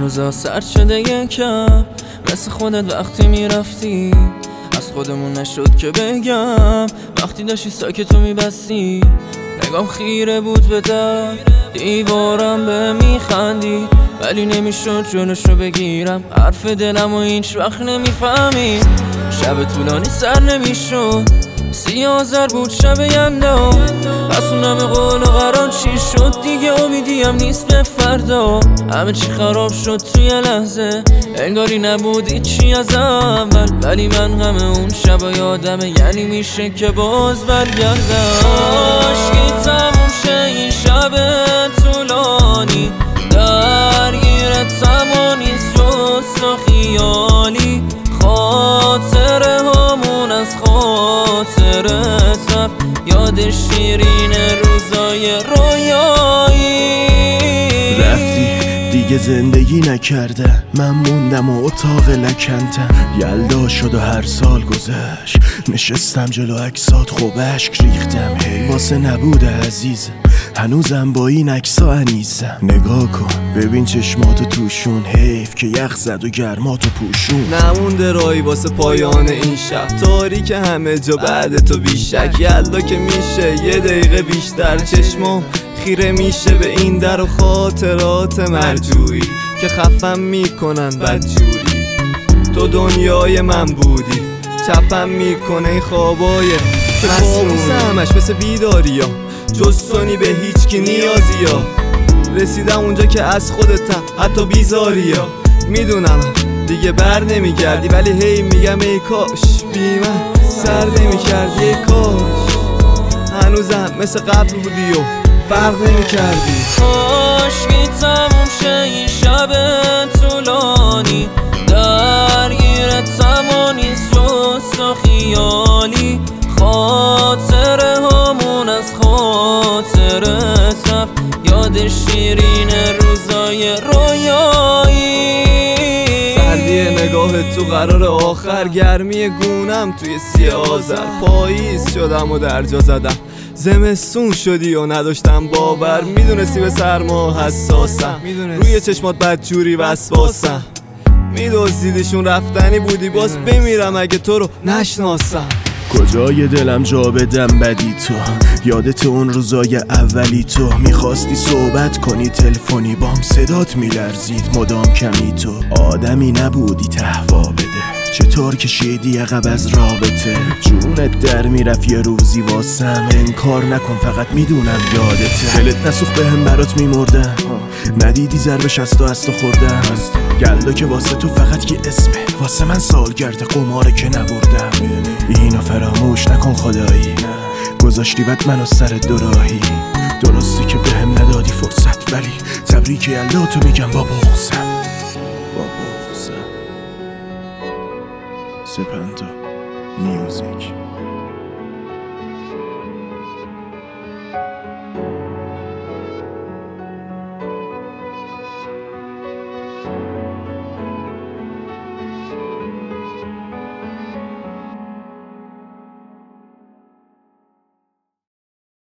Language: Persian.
روزا سرد شده یکم مثل خودت وقتی میرفتی از خودمون نشد که بگم وقتی داشتی ساکتو میبستی نگام خیره بود به در دیوارم به میخندی ولی نمیشد جلوشو بگیرم حرف دلم و هیچ وقت نمیفهمی شب طولانی سر نمیشد 30,000 بود شب یندا از اون همه قول و قرار چی شد دیگه امیدیم نیست به فردا همه چی خراب شد توی لحظه انگاری نبود هیچی از اول ولی من همه اون شبا یادمه یعنی میشه که باز برگردم عاشقی تموم شه این شب طولانی درگیرت زمانیست جست و خیالی خاطره هامون از خاطرت رفت یاد شیرین روزای رویایی رفتی دیگه زندگی نکرده من موندم و اتاق لکندم یلدا شد و هر سال گذشت نشستم جلو عکسات خوب اشک ریختم هی واسه نبوده عزیز هنوزم با این عکسا انیزم نگاه کن ببین چشماتو توشون حیف که یخ زد و گرماتو پوشون نمونده رای واسه پایان این شب تاریک همه جا بعد تو بیشک یلدا که میشه یه دقیقه بیشتر چشمام خیره میشه به این در و خاطرات مرجوعی که خفم میکنن بدجوری تو دنیای من بودی چپم میکنه این خوابای که کابوس همش مثل بیداری ها جستنی به هیچ کی نیازی ها رسیدم اونجا که از خودتم حتی بیزاری ها میدونم دیگه بر نمیگردی ولی هی میگم ای کاش بی من سر نمیکردی ای کاش هنوزم مثل قبل بودی و فرق نمیکردی عاشقی تموم شه این شب طولانی درگیرت زمانیست جست و خیالی خاطره هامون از خاطرت رفت یاد شیرین روزای رویایی سردی نگاه تو قرار آخر گرمی گونم توی 30 آذر پاییز شدم و در جا زدم زمستون شدی و نداشتم باور میدونستی به سرما حساسم روی چشمات بدجوری وسواسم میدوزیدشون رفتنی بودی باز بمیرم اگه تو رو نشناسم کجای دلم جا بدم بدی تو یادت اون روزای اولی تو میخواستی صحبت کنی تلفنی بام صدات میلرزید مدام کمی تو آدمی نبودی تهوا بده چطور کشیدی عقب از رابطه جونت در میرفت یه روزی واسم انکار نکن فقط میدونم یادته دلت نسوخ بهم برات میمردم ندیدی ضربش از تو خوردم یلدا که واسه تو فقط یه اسمه واسه من سالگرد قماره که نبردم اینو فراموش نکن خدایی گذاشتی بد منو سر دوراهی درستی که بهم ندادی فرصت ولی تبریک یلدا تو میگم با بغضم سپنتا میوزیک